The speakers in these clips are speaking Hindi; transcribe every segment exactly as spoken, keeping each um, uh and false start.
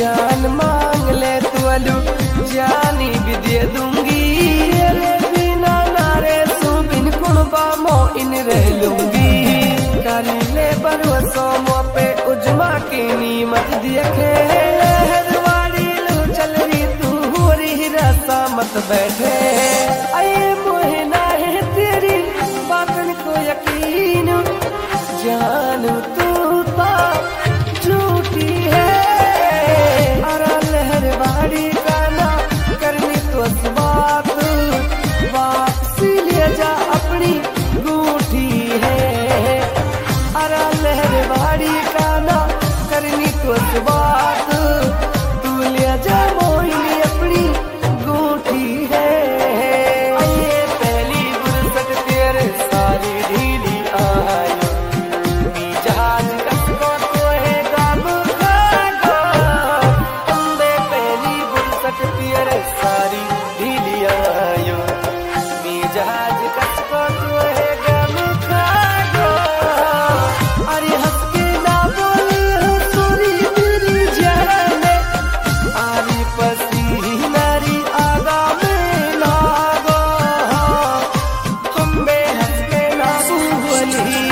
जान मांग ले तू अलू जानी भी दे दूंगी तेरे बिना नारे सू बिन कुणबा मो इन रह लूंगी कर ले भरोसा मो पे उजमा की नीमत देखे लहरवाड़ी लू चल रही तू हो रही रसा मत बैठे आए मोहे ना है तेरी बातन को यकीन जानू तू तो झूठी है अरा लहरवाड़ी का ना करनी तो बात वापसी ले जा अपनी रूठी है अरा लहरवाड़ी का ना करनी तो बात तू ले जा मोहिनी अपनी रूठी है ये पहली फुर्सत तेरे सारी ढीली आयो जहाज कसको तो है गम खागो अंबे पहली फुर्सत तेरे सारी ढीली आयो जहाज कसको तो है गम खागो अरे हंस के ना बोली हंसुरी मेरी जान आरी पसीनारी आगा में लागो अंबे हंस के ना बोली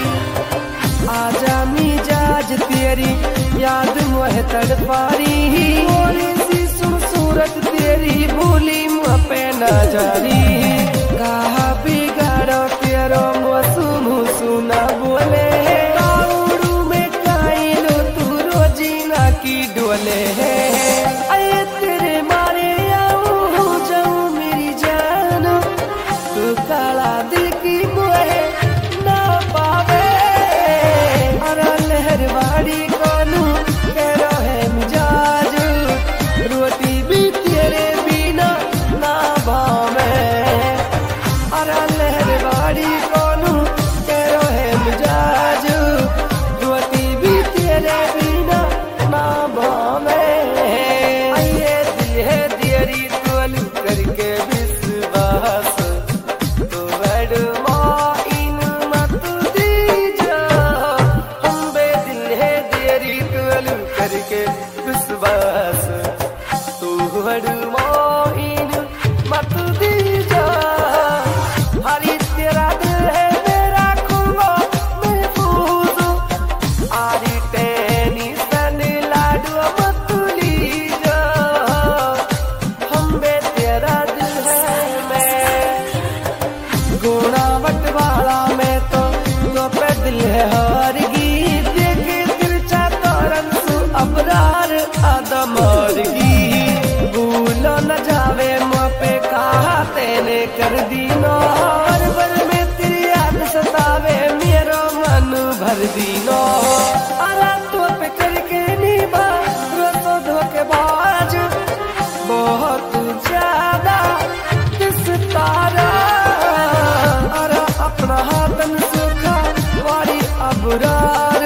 आजा मिजाज तेरी याद मोह तड़पारी मोरी सी सूरत तेरी भूली मुँह पे न जारी कहा बिगाड़ो तेरो मुसु मुसु न बोले काउड़ू में काई लो तू रोजीना की डोले अये तेरे मारे आऊं जाऊं मेरी जान तू काला दिल की मोहे ना पावे अरा लहरवाड़ी कोनू तेरो है मिजाज रोटी भी तेरे बिना ना भावे अरा लहरवाड़ी कोनू तेरो है मिजाज रोटी भी तेरे बिना ना भावे आइए दिल है दियरी तोलू करके विश्वास तो बड़ माइन मत दीजा अंबे दिल है दियरी तोलू करके विश्वास तू बड़ माइन मत दीजा हरी तेरा दिल है मेरा खुआ महफूज आरी टेंशन लाडू मत लीजा हम बे तेरा दिल है मैं गुणावट वाला मैं तो तो पे दिल है हारगी देखे तिरछा तोरन सु अबरार आदम हारगी भूलो न जावे मुँह पे कहा तेने कर दी नो हर भर में तेरी याद सतावे मेरो मन भर दी नो अरा तो पे करके नीबा रोतो धोखेबाज बहुत ज्यादा किस तारा अरा अपना हाथन सुखा वारी अबरार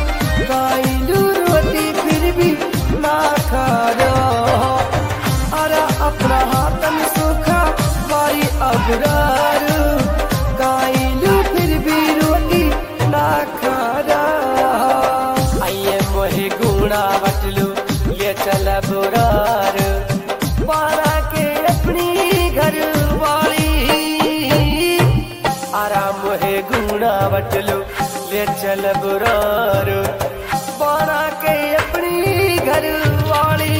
काइलू रोटी फिर भी ना खा रहा अरा अपना हाथन सुखा वारी अबरार काइलू फिर भी रोटी ना खा रहा आइए मोहे गुणा वटलू ले चल बुरार पारा के अपनी घर वाली आराम मोहे गुणा वटलू ले चल बुरार पारा के अपनी घर वाली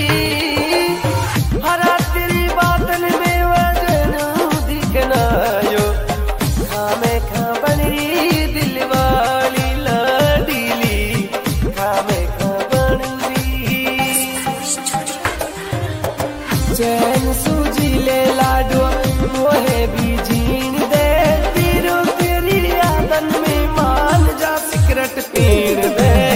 हरा तेरी बातन में वजन दिखना यो खामे खा बनी दिल वाली लाडीली खामे खा बनी चैन सूजी ले लाडो मोहे भी जीन दे तेरो तेरी यादन में मान जा सिगरेट पीन दे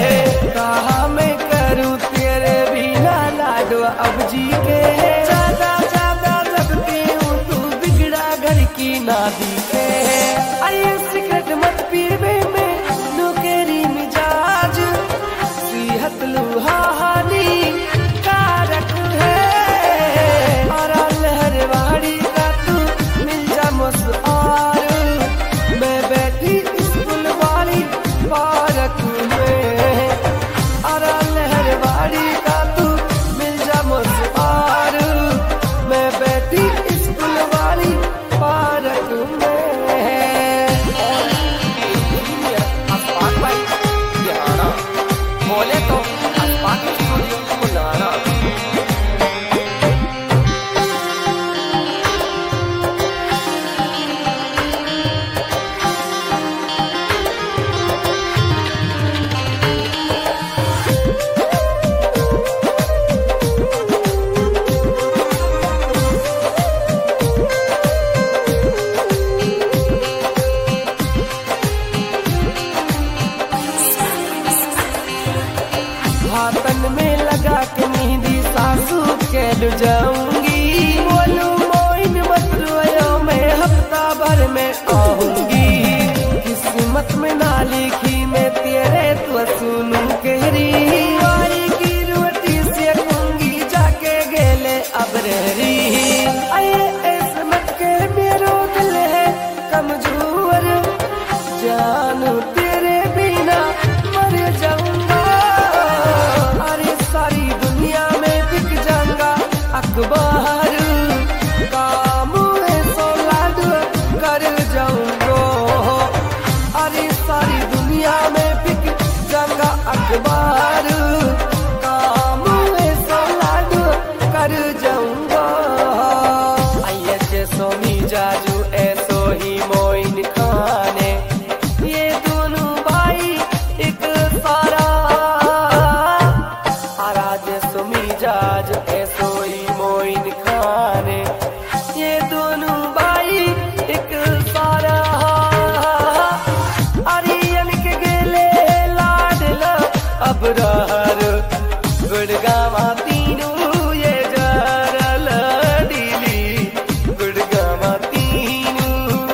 हाथन में लगा के मेहंदी सासू के जाऊंगी। बोलू मोइन मत रोयो मैं हफ्ता भर में आऊंगी। किस्मत में ना लिखी मैं तेरे तो सुनू कहरी। वारी की रोटी सेकूंगी जाके गेले अबरेरी। आये ऐसे मत के मेरो दिल है कमजोर, जानू तेरे बिना मर जाऊंगा। अरे सारी दुनिया में बिक जाऊंगा अखबार, काम सौ लाड कर जाऊंगा। अरे सारी दुनिया में बिक जाऊंगा अखबार, काम सौ लाड कर जाऊंगा। आइए जैसो मी जाजू ऐसो ही मोइन खाने, ये दोनों भाई एक सारा। आरा जैसो मी जाज ऐसो ही मोइन खाने, ये दोनों भाई एक सारा। अरियन के गेले लाडला अब रहर गुड़गावा तीनू ये जरल दिली गुड़गावा तीनू।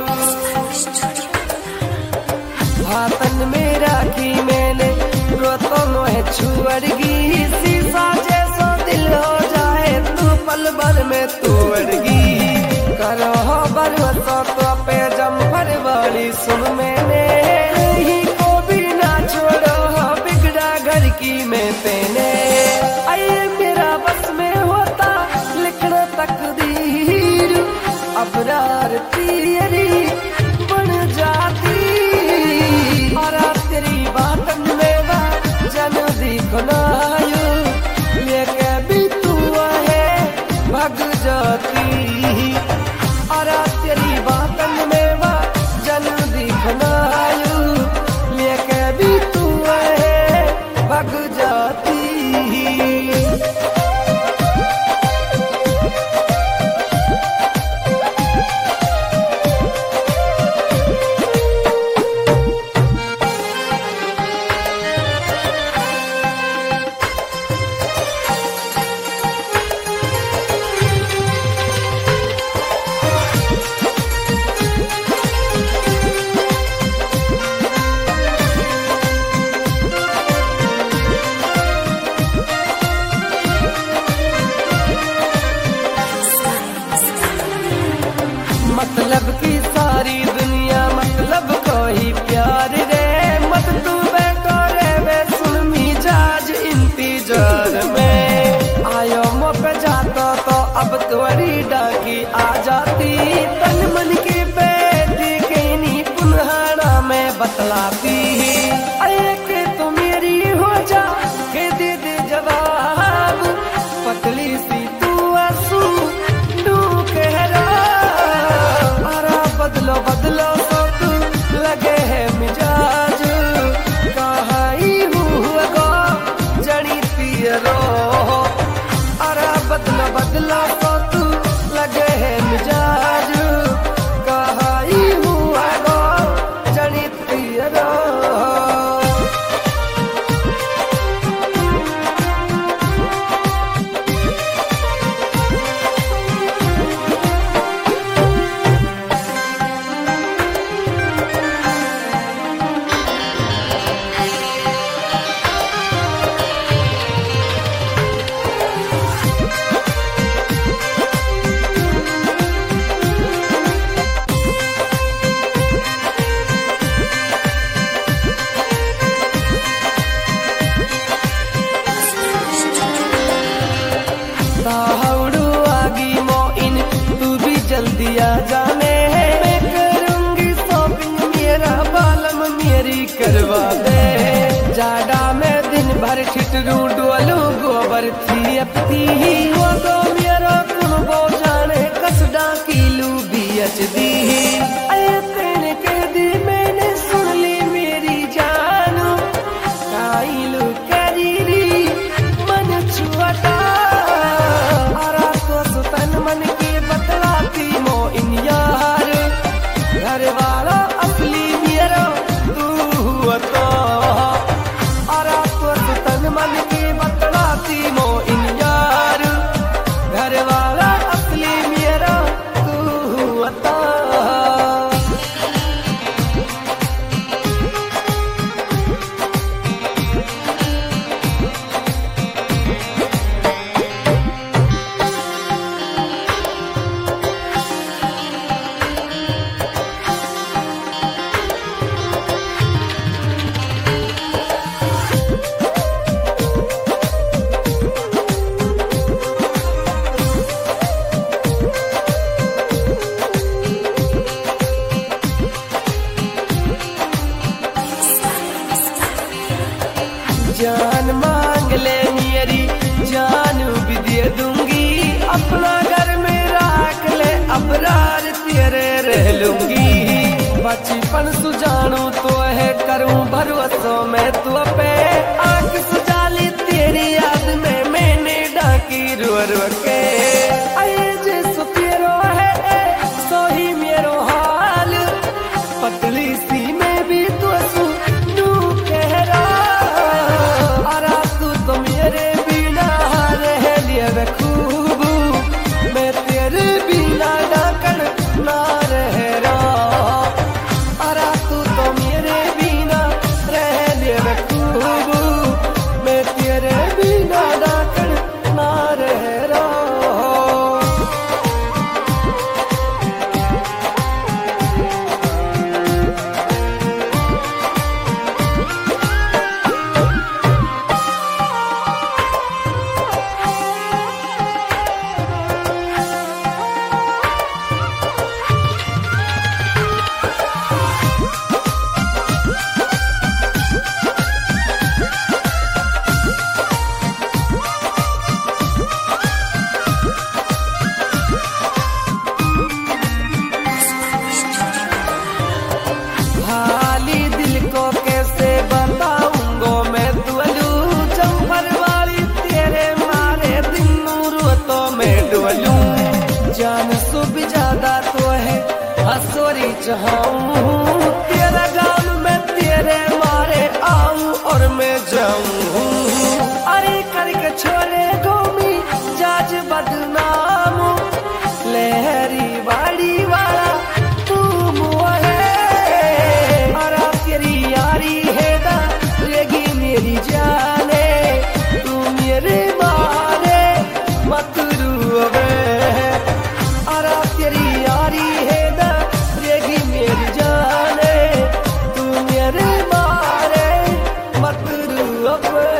हाथन में राखी मैंने रोतनो है छुअड़गी। शीशा जैसा दिल हो जाए तू पल भर में तोड़गी। करो भरोसा तो पे जम्फर वाली सुन मैंने, ही को भी ना छोड़ो बिगड़ा घर की मैं पेने। आइए मेरा बस में होता लिखना तकदीर, अबरार तेरी बन जाती। और तेरी बातन में बा जन दिखनायो, लेके भी तू है भग जाती। और तेरी बातन में बा जन दिखनायो, लेके भी तू है भग जाती। मतलब की सारी दुनिया मतलब को ही प्यार रे। मत तू बैठो रे वे सुन मिजाज इंतजार में। आयो मो पे जाता तो अब तुम्हारी डाकी आ जाती। तन मन की बेटी के नी पुनहाना में बतलाती। अये के तू मेरी हो जा के दे दे जवाब, पतली सी तू आंसू तू कह रहा। बदलो बदलो तो तू लगे है मिजाज, कहाई हुआ गो जड़ी पियरो। अरे बदलो बदलो तो तू लगे है मिजाज, कहाई हुआ गो जड़ी पियरो। जल्दी आ जाने मैं करूंगी शॉपिंग, मेरा बालम मेरी करवा दे। जाड़ा में दिन भर छिटरू डोलू गोबर थी अपती। वो दो मेरा कुन बो जाने कसडा किलू बीच दी। अये तेने कह दी मैंने सुन ली मेरी जानू, काइलू करीरी मन छुआटा। आरा तो सुतन मन की बतलाती मो इन यार, घर वाला असली मेरा तू तो। आरा तो सुतन मन की जान मांग ले मेरी जान भी दे दूंगी, अपना घर में रख ले अबरार तेरे रह लूंगी। बचपन सुजानू तो है करूं भरोसा मैं तो पे, आंख सुजाली तेरी याद में मैंने डाकी रो रो के। आए जे सुतेरो है सो ही मेरो हाल, पतली सी में भी तो सुनू कहरा, अरा तू तो मेरे बिना रह लिया खूब, मैं तेरे बिना डाकन ना रह रहा, अरा तू तो मेरे बिना रह लिया खूब, मैं तेरे बिना डाकन ना रह रहा। हाली दिल को कैसे बताऊंगो मैं तुलू, चंपर वाली तेरे मारे दिन रो तो मैं डोलूं, जान सु भी ज्यादा तो है हसोरी चाहूं, तेरा गाँव में तेरे मारे आऊं और मैं जाऊं, अरे करके छोड़े गोमी जाज बदनाम, लहरी बाड़ी वाला तू मुआ है, अरा तेरी यारी है ना रेगी मेरी जाने, तू मेरे मारे मत रूबे, अरा तेरी यारी है ना रेगी मेरी जाने, तू मेरे मारे मत रूबे।